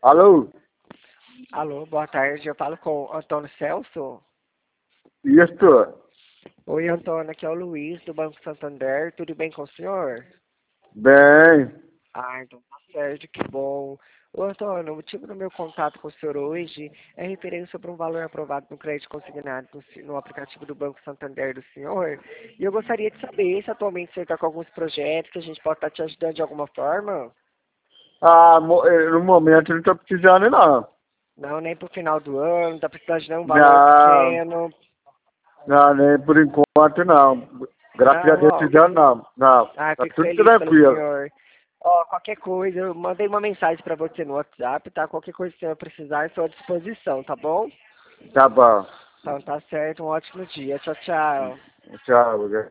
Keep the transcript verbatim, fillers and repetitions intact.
Alô? Alô, boa tarde. Eu falo com o Antônio Celso. Isso? Oi, Antônio, aqui é o Luiz, do Banco Santander. Tudo bem com o senhor? Bem. Ah, então tá certo, que bom. Ô, Antônio, o motivo do meu contato com o senhor hoje é referente sobre um valor aprovado no crédito consignado no, si- no aplicativo do Banco Santander do senhor. E eu gostaria de saber se atualmente o senhor está com alguns projetos que a gente pode estar te ajudando de alguma forma. Ah, mo- eh, no momento eu não estou precisando, não. Não, nem pro final do ano, tá precisando de nenhum valor Não, pequeno. não, nem por enquanto, não. Graças a Não, Deus, ó. precisando, não. Não, Ah, tá fico tudo feliz pelo tranquilo. senhor. Ó, qualquer coisa, eu mandei uma mensagem pra você no WhatsApp, tá? Qualquer coisa que você precisar, estou à disposição, tá bom? Tá bom. Então tá certo, um ótimo dia. Tchau, tchau. Tchau.